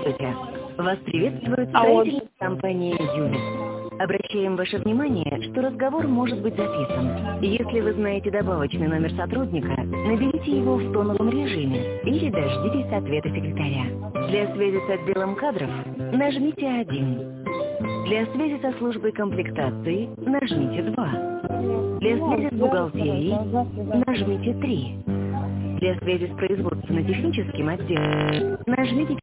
Здравствуйте. Вас приветствует Алло. строительная компания «Юнис». Обращаем ваше внимание, что разговор может быть записан. Если вы знаете добавочный номер сотрудника, наберите его в тоновом режиме или дождитесь ответа секретаря. Для связи с отделом кадров нажмите 1. Для связи со службой комплектации нажмите 2. Для связи с бухгалтерией нажмите 3. Для связи с производственно-техническим отделом нажмите.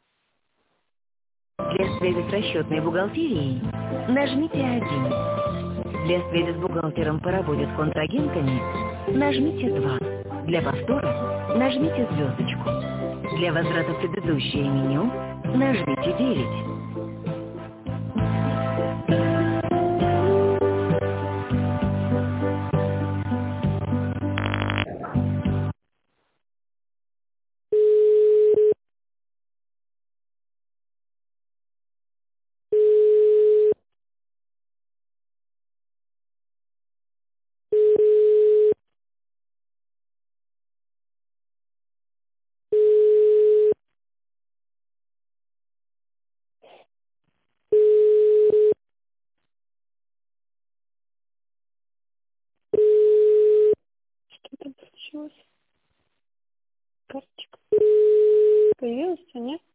Для связи с расчетной бухгалтерией нажмите 1. Для связи с бухгалтером по работе с контрагентами нажмите 2. Для повтора нажмите звездочку. Для возврата в предыдущее меню нажмите 9. Что там случилось? Карточка. Появилась, а нет?